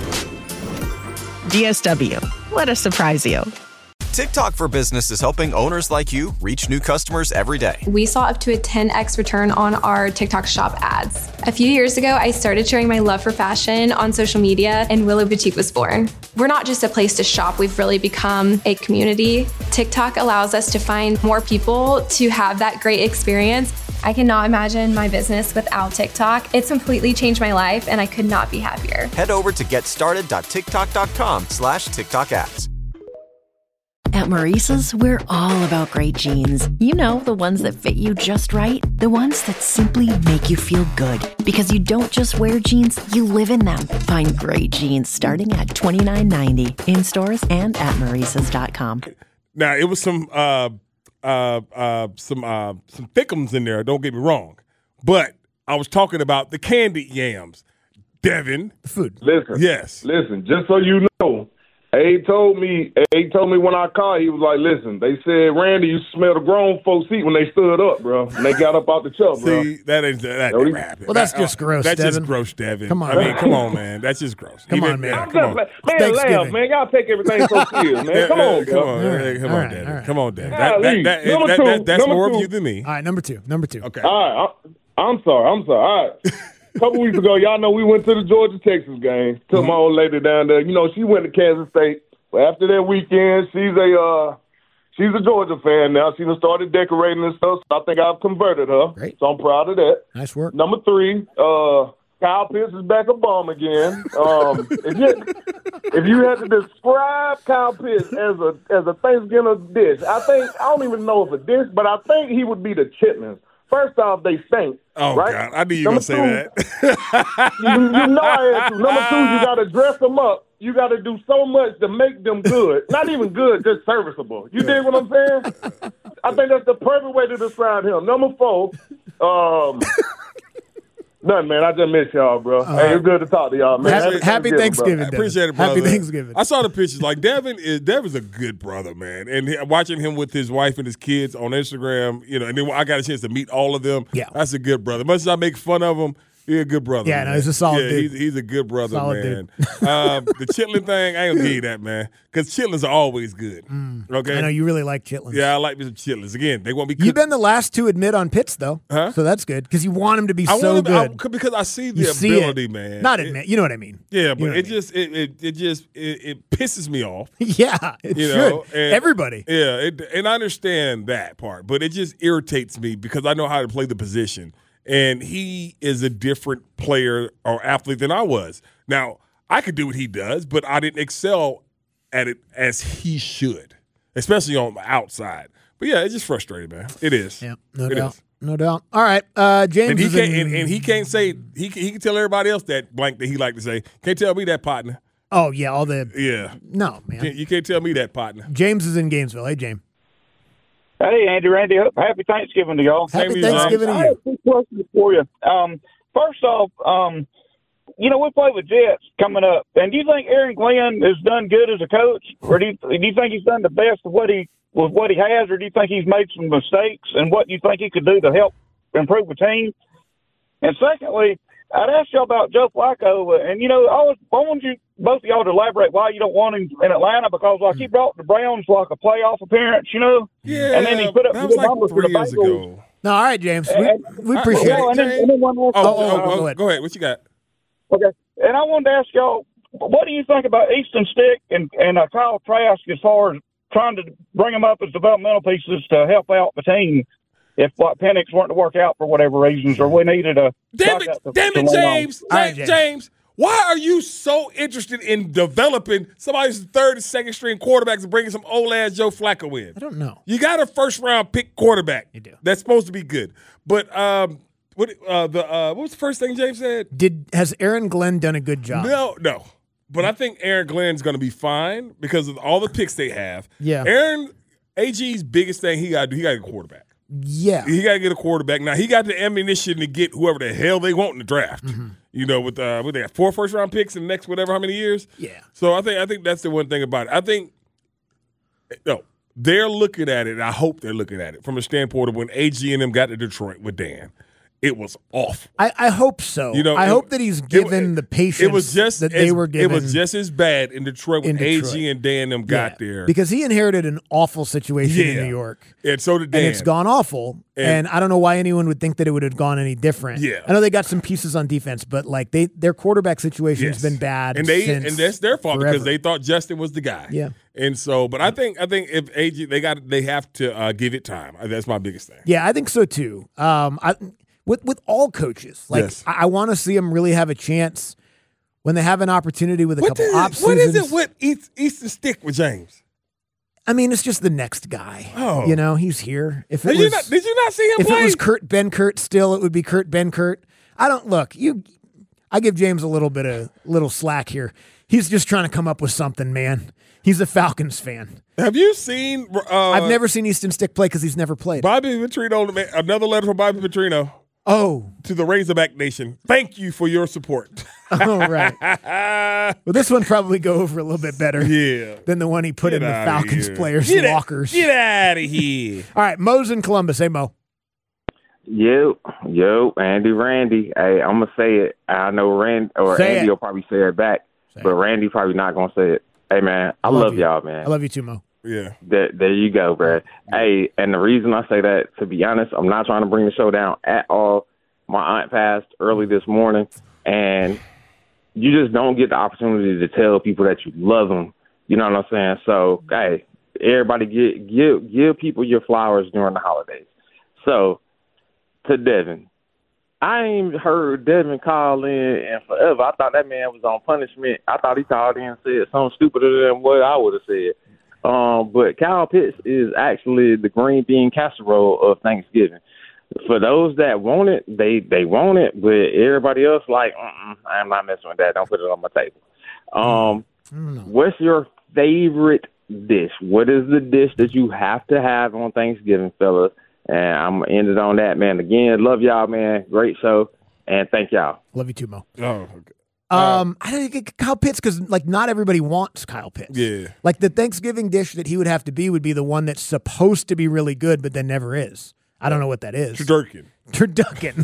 D S W. Let us surprise you. TikTok for Business is helping owners like you reach new customers every day. We saw up to a ten x return on our TikTok shop ads. A few years ago, I started sharing my love for fashion on social media, and Willow Boutique was born. We're not just a place to shop, we've really become a community. TikTok allows us to find more people to have that great experience. I cannot imagine my business without TikTok. It's completely changed my life, and I could not be happier. Head over to getstarted.tiktok.com slash TikTok ads. At Maurice's, we're all about great jeans. You know, the ones that fit you just right. The ones that simply make you feel good. Because you don't just wear jeans, you live in them. Find great jeans starting at twenty-nine ninety in stores and at maurices dot com. Now, it was some uh, uh, uh, some uh, some thickums in there, don't get me wrong. But I was talking about the candied yams. Devin. Food. Listen. Yes. Listen, just so you know, A told me, A told me when I called, he was like, listen, they said, Randy, you smell the grown folks' seat when they stood up, bro. And they got up out the chair, bro. See, that ain't that never happened. Well, that's That- just gross, That's Devin. just gross, Devin. Come on. I mean, come on, man. That's just gross. Come Even- on, man. yeah, I'm come just on. like, man, laugh, man. Y'all take everything so serious, man. Come on, Come bro. on, hey, come All on, right, Devin. all right. Come on, Devin. Yeah, That, that, leave. that, Number that, two, that, that's number more two. of you than me. All right, number two. Number two. Okay. All right. I- I'm sorry. I'm sorry. All right. A couple weeks ago, y'all know we went to the Georgia-Texas game. Took my old lady down there. You know, she went to Kansas State. But after that weekend, she's a uh, she's a Georgia fan now. She done started decorating and stuff. So I think I've converted her. Great. So I'm proud of that. Nice work. Number three, uh, Kyle Pitts is back a bum again. Um, if, you, if you had to describe Kyle Pitts as a as a Thanksgiving dish, I think I don't even know if a dish, but I think he would be the chitlins. First off, they stink. Oh, right? God. I knew you were going to say that. you, you know I had to. Number two, you got to dress them up. You got to do so much to make them good. Not even good, just serviceable. You dig what I'm saying? I think that's the perfect way to describe him. Number four, um, nothing, man. I just miss y'all, bro. Uh, hey, it's good to talk to y'all, man. Happy, happy Thanksgiving, bro. I appreciate it, brother. Happy Thanksgiving. I saw the pictures. Like, Devin is Devin's a good brother, man. And he- watching him with his wife and his kids on Instagram, you know, and then I got a chance to meet all of them. Yeah. That's a good brother. Much as I make fun of him, he's a good brother. Yeah, man. no, he's a solid yeah, dude. He's, he's a good brother, Solid man. um, the chitlin thing, I ain't gonna give you that, man. Because chitlins are always good. Okay? I know you really like chitlins. Yeah, I like me some chitlins. Again, they won't be cooked. You've been the last to admit on Pitts, though. Huh? So that's good because you want him to be I so want him, I- good. because I see the You see ability, it. man. Not It- admit. You know what I mean. Yeah, You but know what I it mean. just it, it it just it, it pisses me off. Yeah, it you should. know, and- Everybody. Yeah, it, and I understand that part, but it just irritates me because I know how to play the position, and he is a different player or athlete than I was. Now I could do what he does, but I didn't excel at it as he should, especially on the outside. But yeah, it's just frustrating, man. It is. Yeah, no It doubt. is. No doubt. All right, uh, James And he is can't. in- And, and he can't say he can, he can tell everybody else that blank that he like to say. Can't tell me that, partner. Oh yeah, all the Yeah. no man. You can't tell me that, partner. James is in Gainesville. Hey, James. Hey, Andy, Randy, happy Thanksgiving to y'all. Happy Same to you, Thanksgiving to I you. have two questions for you. Um, first off, um, you know, we play with Jets coming up, and do you think Aaron Glenn has done good as a coach, or do you, do you think he's done the best of what he with what he has, or do you think he's made some mistakes, and what do you think he could do to help improve the team? And secondly, I'd ask y'all about Joe Flacco, and you know, I, was, I want you both of y'all to elaborate why you don't want him in Atlanta, because like he brought the Browns like a playoff appearance, you know, Yeah, and then he put up that good was like numbers for the three years Bengals. ago. No, all right, James. We, And- we appreciate well, it. and then, and then one more Oh, thing. oh, Uh, oh, go ahead. go ahead. What you got? Okay, and I wanted to ask y'all, what do you think about Easton Stick and and uh, Kyle Trask as far as trying to bring them up as developmental pieces to help out the team if like Penix weren't to work out for whatever reasons, or we needed a Damn it, backup to- damn to it, lean on? James. All right, James, James. James, why are you so interested in developing somebody's third and second string quarterbacks and bringing some old ass Joe Flacco in? I don't know. You got a first round pick quarterback. You do. That's supposed to be good. But um, what uh, the uh, what was the first thing James said? Did has Aaron Glenn done a good job? No, no. But I think Aaron Glenn's going to be fine because of all the picks they have. Yeah. Aaron A G's biggest thing he got to do, he got a quarterback. Yeah. He got to get a quarterback. Now, he got the ammunition to get whoever the hell they want in the draft. Mm-hmm. You know, with uh, what they got four first round picks in the next whatever how many years. Yeah. So I think I think that's the one thing about it. I think no, they're looking at it. And I hope they're looking at it from a standpoint of when A G and them got to Detroit with Dan. It was awful. I, I hope so. You know, I it, hope that he's given it, the patience it was just that as, they were given. It was just as bad in Detroit when in Detroit. A G and Dan them got yeah, there. because he inherited an awful situation yeah. in New York. And so did Dan. And it's gone awful. And, and I don't know why anyone would think that it would have gone any different. Yeah. I know they got some pieces on defense, but like they their quarterback situation yes. has been bad. And they since and that's their fault forever. because they thought Justin was the guy. Yeah. And so, but I think I think if A G they got they have to uh, give it time. That's my biggest thing. Yeah, I think so too. Um, I. With with all coaches, like yes. I, I want to see them really have a chance when they have an opportunity with a what couple is off it, What seasons. is it with East, Eastern Stick with James? I mean, it's just the next guy. Oh. You know, he's here. If it did was, you not, did you not see him if play? it was Kurt Benkert still, it would be Kurt Benkert. I don't look you. I give James a little bit of little slack here. He's just trying to come up with something, man. He's a Falcons fan. Have you seen? Uh, I've never seen Easton Stick play because he's never played. Bobby Petrino. Another letter from Bobby Petrino. Oh, to the Razorback Nation. Thank you for your support. Oh, right. Well, this one probably go over a little bit better yeah. than the one he put Get in the Falcons here. players' Get lockers. A, get out of here. All right, Mo's in Columbus. Hey, Mo. Yo, yo, Andy, Randy. Hey, I'm gonna say it. I know Randy or say Andy it. will probably say it back, say but it. Randy probably not gonna say it. Hey, man, I, I love, love you. y'all, man. I love you too, Mo. Yeah. There, there you go, bro. Hey, and the reason I say that, to be honest, I'm not trying to bring the show down at all. My aunt passed early this morning, and you just don't get the opportunity to tell people that you love them. You know what I'm saying? So, hey, everybody give give give people your flowers during the holidays. So, to Devin, I ain't heard Devin call in in forever. I thought that man was on punishment. I thought he called in and said something stupider than what I would have said. Um, but Kyle Pitts is actually the green bean casserole of Thanksgiving. For those that want it, they, they want it, but everybody else like, mm-mm, I'm not messing with that. Don't put it on my table. Um, what's your favorite dish? What is the dish that you have to have on Thanksgiving, fellas? And I'm going to end it on that, man. Again, love y'all, man. Great show, and thank y'all. Love you too, Mo. Oh, okay. Um, I don't get Kyle Pitts because like not everybody wants Kyle Pitts. Yeah. Like the Thanksgiving dish that he would have to be would be the one that's supposed to be really good, but then never is. I don't know what that is. Turducken. Turducken.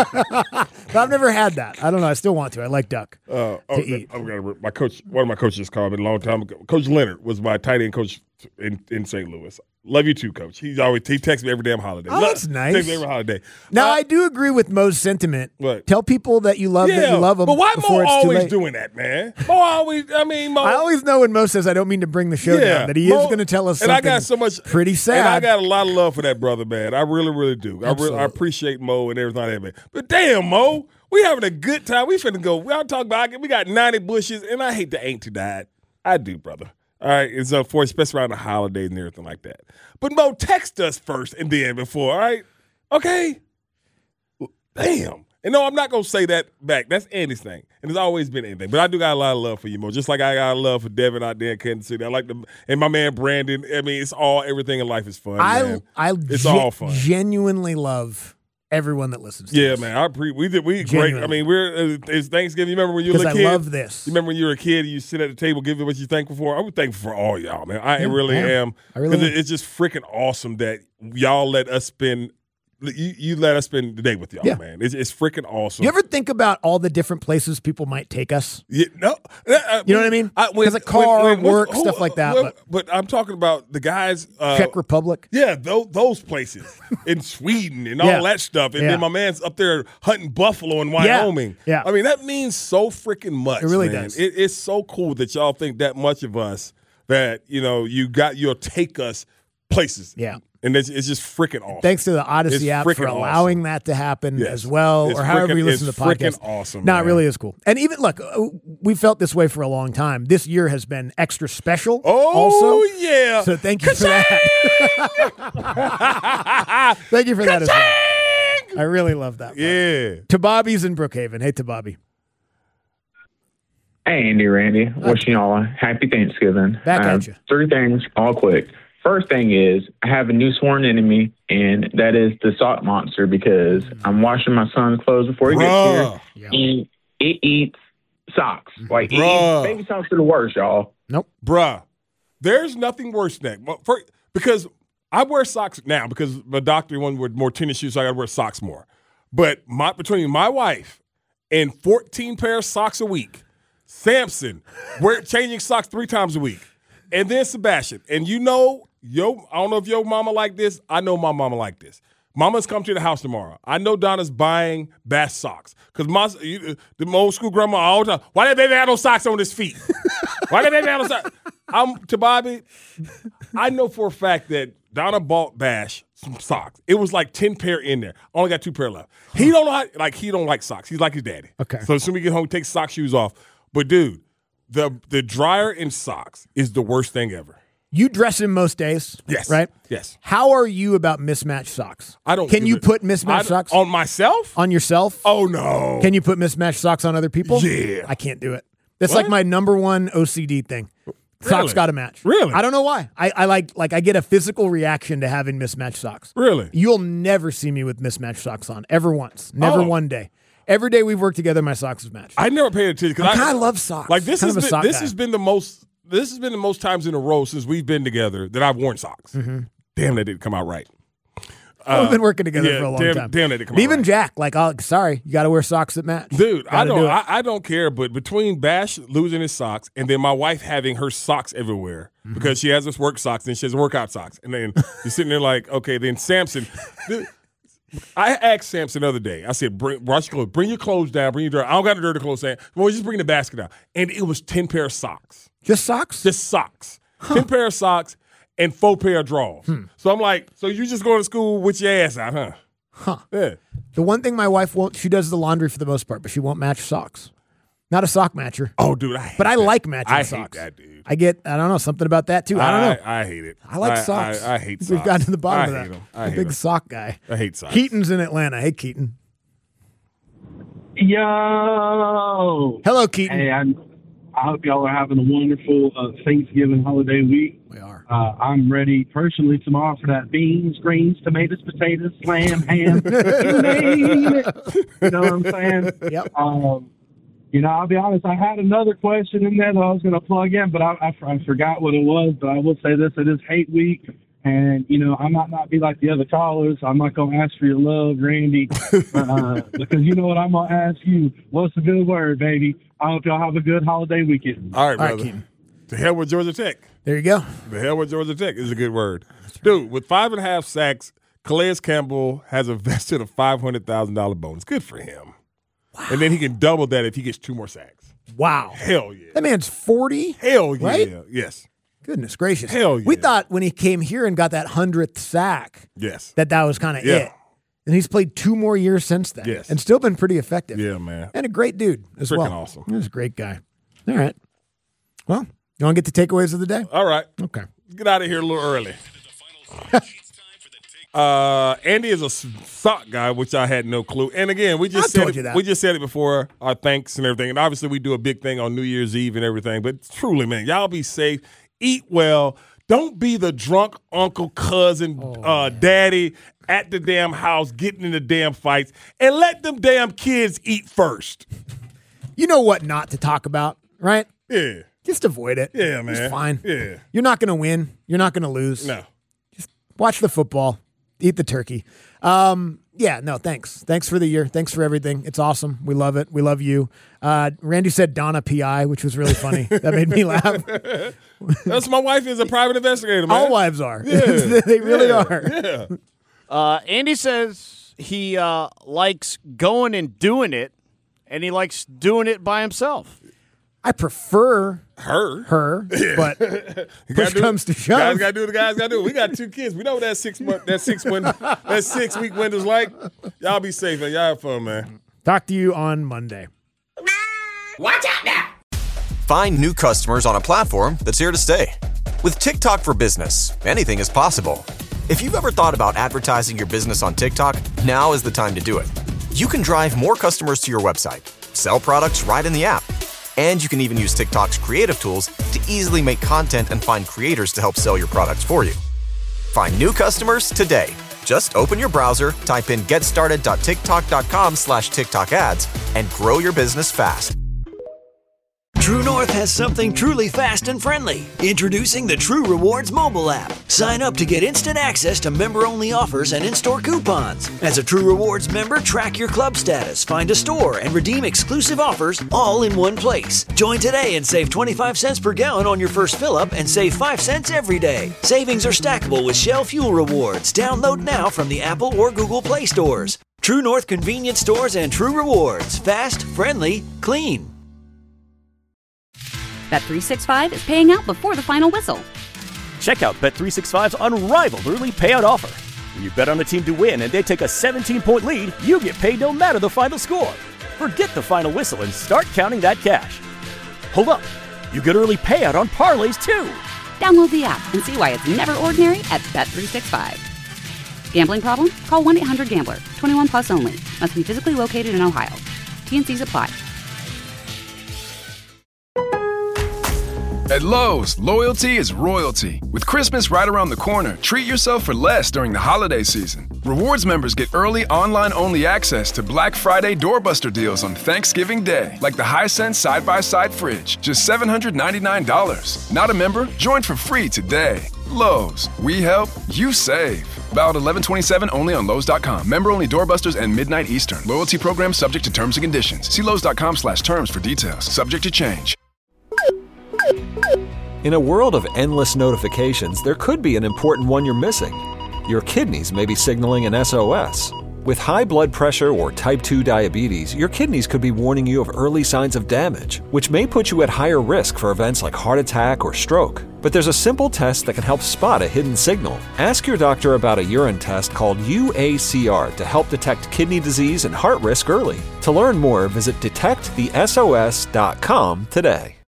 But I've never had that. I don't know. I still want to. I like duck Uh, to oh, eat. I'm gonna, my coach, one of my coaches called me a long time ago. Coach Leonard was my tight end coach in, in Saint Louis. Love you too, Coach. He's always he texts me every damn holiday. Oh, that's Love, nice. Texts me every holiday. Now Uh, I do agree with Mo's sentiment. What? Tell people that you love yeah, that you love them. but why before Mo it's too always late. doing that, man? Mo always. I mean, Mo. I always know when Mo says I don't mean to bring the show yeah, down that he Mo, is going to tell us and something. I got so much pretty sad. And I got a lot of love for that brother, man. I really, really do. I, really, Absolutely. I appreciate Mo and everything like that, man. But damn, Mo, we having a good time. We finna go. We all talk about. We got ninety bushes, and I hate the ain't to die. I do, brother. All right, it's unfortunate, especially around the holidays and everything like that. But Mo, text us first and then before, all right? Okay? Damn. And no, I'm not going to say that back. That's Andy's thing. And it's always been anything. But I do got a lot of love for you, Mo. Just like I got a love for Devin out there in Kansas City. I like the and my man Brandon. I mean, it's all, everything in life is fun, I, man. I it's ge- all fun. genuinely love everyone that listens to Yeah, this. man. I pre- we did we great. Genuinely. I mean, we're uh, it's Thanksgiving. You remember when you were a 'Cause little I kid? love this. You remember when you were a kid and you sit at the table, give it what you're thankful for? I'm thankful for all y'all, man. I Yeah, really I am. am. I really 'Cause am. it- it's just freaking awesome that y'all let us spend you, you let us spend the day with y'all, Yeah. man. It's it's freaking awesome. You ever think about all the different places people might take us? Yeah, no, uh, You know what I mean? I- when- Because a car, when- when- work, who- stuff like that. when- but but I'm talking about the guys. Uh, Czech Republic. Yeah, those, those places in Sweden and all Yeah. that stuff. And Yeah. then my man's up there hunting buffalo in Wyoming. Yeah. I mean, that means so freaking much. It really man. does. It, it's so cool that y'all think that much of us that, you know, you got, you'll take us places. Yeah. And it's, it's just freaking awesome. Thanks to the Odyssey It's app for freaking allowing awesome. that to happen Yes. as well, It's or however freaking- you listen to it's the freaking podcast. awesome, No, it man. really is cool. And even look, uh, we felt this way for a long time. This year has been extra special. Oh, also. yeah. So thank you for that. Thank you for that as well. I really love that. Yeah. To Bobby's in Brookhaven. Hey, to Bobby. Hey, Andy, Randy. Wishing y'all a happy Thanksgiving. Back Uh, at you. Three things, all quick. First thing is I have a new sworn enemy, and that is the sock monster, because I'm washing my son's clothes before he Bruh. gets here, and it eats socks. Like, it Bruh. eats, baby socks are the worst, y'all. Nope. Bruh, there's nothing worse than that. Well, for, because I wear socks now because my doctor wanted with more tennis shoes, so I got to wear socks more. But my, between my wife and fourteen pair of socks a week, Samson, we're changing socks three times a week. And then Sebastian. And you know, yo, I don't know if your mama like this. I know my mama like this. Mama's come to the house tomorrow. I know Donna's buying Bass socks. Because my, you, the old school grandma all the time, why that baby have no socks on his feet? Why that baby have no socks? I'm, to Bobby, I know for a fact that Donna bought Bash some socks. It was like ten pair in there. Only got two pair left. He don't know how, like, he don't like socks. He's like his daddy. Okay. So as soon as we get home, he takes sock shoes off. But, dude, the the dryer in socks is the worst thing ever. You dress in most days. Yes. Right? Yes. How are you about mismatched socks? I don't. Can give you it- put I mismatched don't- socks? on myself? On yourself? Oh, no. Can you put mismatched socks on other people? Yeah. I can't do it. That's What? like my number one O C D thing. Socks Really? got to match. Really? I don't know why. I, I like like I get a physical reaction to having mismatched socks. Really? You'll never see me with mismatched socks on. Ever once. Never Oh. one day. Every day we've worked together, my socks have matched. I never paid attention. I I, kinda love socks. Like this Kind has of a been, sock this guy. has been the most this has been the most times in a row since we've been together that I've worn socks. Mm-hmm. Damn, that didn't come out right. Well, we've Uh, been working together yeah, for a long damn, time. Damn, that didn't come But out even right. Jack, like, oh, sorry, you got to wear socks that match. Dude, I Gotta don't do it. I, I don't care, but between Bash losing his socks and then my wife having her socks everywhere Mm-hmm. because she has us work socks and she has workout socks. And then you're sitting there like, okay, then Samson. Dude, I asked Samson the other day, I said, bring, wash your clothes, bring your clothes down, bring your dirt. I don't got the dirty clothes, Sam. Well, just bring the basket down. And it was ten pair of socks. Just socks? Just socks. ten pair of socks and four pair of drawers. Hmm. So I'm like, so you just going to school with your ass out, huh? Huh. Yeah. The one thing my wife won't, she does the laundry for the most part, but she won't match socks. Not a sock matcher. Oh, dude, I hate But I that. like matching I socks. hate that, dude. I get, I don't know, something about that too. I don't know. I, I hate it. I like I, socks. I, I hate socks. We've gotten to the bottom I of that. hate 'em. I I'm a hate big 'em. sock guy. I hate socks. Keaton's in Atlanta. Hey, Keaton. Yo. Hello, Keaton. Hey, I'm, I hope y'all are having a wonderful uh, Thanksgiving holiday week. We are. Uh, I'm ready personally tomorrow for that beans, greens, tomatoes, potatoes, lamb, ham. You name it. You know what I'm saying? Yep. Um, you know, I'll be honest, I had another question in there that I was going to plug in, but I, I, I forgot what it was. But I will say this, it is hate week. And, you know, I might not be like the other callers. I'm not going to ask for your love, Randy, uh, because you know what I'm going to ask you. What's a good word, baby? I hope y'all have a good holiday weekend. All right, All right, brother. Keaton. To hell with Georgia Tech. There you go. The hell with Georgia Tech is a good word. Dude, with five and a half sacks, Calais Campbell has a vested of five hundred thousand dollars bonus. Good for him. Wow. And then he can double that if he gets two more sacks. Wow. Hell yeah. That man's forty. Hell yeah. Right? Yes. Goodness gracious. Hell yeah. We thought when he came here and got that hundredth sack Yes. that that was kind of Yeah. it. And he's played two more years since then. Yes. And still been pretty effective. Yeah, man. And a great dude as Freaking well. awesome. He's a great guy. All right. Well, you want to get the takeaways of the day? All right. Okay. Get out of here a little early. uh, Andy is a s- sock guy, which I had no clue. And again, we just I said told it, you that. we just said it before our thanks and everything. And obviously, we do a big thing on New Year's Eve and everything. But truly, man, y'all be safe, eat well. Don't be the drunk uncle, cousin, Oh, uh, daddy at the damn house getting in the damn fights, and let them damn kids eat first. You know what not to talk about, right? Yeah. Just avoid it. Yeah, man. It's fine. Yeah. You're not going to win. You're not going to lose. No. Watch the football. Eat the turkey. Um, yeah, no, thanks. Thanks for the year. Thanks for everything. It's awesome. We love it. We love you. Uh, Randy said Donna P I, which was really funny. That made me laugh. That's my wife is a private investigator, man. All wives are. Yeah. They really Yeah. are. Yeah. Uh, Andy says he uh, likes going and doing it, and he likes doing it by himself. I prefer her, her, but You push gotta do comes it. to shove. Guys got to do what the guys got to do. We got two kids. We know what that six month, that six window, that six week window's like. Y'all be safe, man. Y'all have fun, man. Talk to you on Monday. Watch out now. Find new customers on a platform that's here to stay. With TikTok for Business, anything is possible. If you've ever thought about advertising your business on TikTok, now is the time to do it. You can drive more customers to your website, sell products right in the app, And you can even use TikTok's creative tools to easily make content and find creators to help sell your products for you. Find new customers today. Just open your browser, type in getstarted.tiktok.com slash TikTok ads, and grow your business fast. True North has something truly fast and friendly. Introducing the True Rewards mobile app. Sign up to get instant access to member-only offers and in-store coupons. As a True Rewards member, track your club status, find a store, and redeem exclusive offers all in one place. Join today and save twenty-five cents per gallon on your first fill-up and save five cents every day. Savings are stackable with Shell Fuel Rewards. Download now from the Apple or Google Play stores. True North convenience stores and True Rewards. Fast, friendly, clean. Bet three sixty-five is paying out before the final whistle. Check out Bet three sixty-five's unrivaled early payout offer. When you bet on a team to win and they take a seventeen-point lead, you get paid no matter the final score. Forget the final whistle and start counting that cash. Hold up. You get early payout on parlays, too. Download the app and see why it's never ordinary at Bet three sixty-five. Gambling problem? Call one eight hundred gambler. twenty-one plus only. Must be physically located in Ohio. T and C's apply. At Lowe's, loyalty is royalty. With Christmas right around the corner, treat yourself for less during the holiday season. Rewards members get early online-only access to Black Friday doorbuster deals on Thanksgiving Day, like the Hisense side-by-side fridge, just seven hundred ninety-nine dollars. Not a member? Join for free today. Lowe's, we help, you save. Valid eleven twenty-seven only on Lowe's dot com. Member-only doorbusters and midnight Eastern. Loyalty program subject to terms and conditions. See Lowe's dot com slash terms for details. Subject to change. In a world of endless notifications, there could be an important one you're missing. Your kidneys may be signaling an S O S. With high blood pressure or type two diabetes, your kidneys could be warning you of early signs of damage, which may put you at higher risk for events like heart attack or stroke. But there's a simple test that can help spot a hidden signal. Ask your doctor about a urine test called U A C R to help detect kidney disease and heart risk early. To learn more, visit detect the S O S dot com today.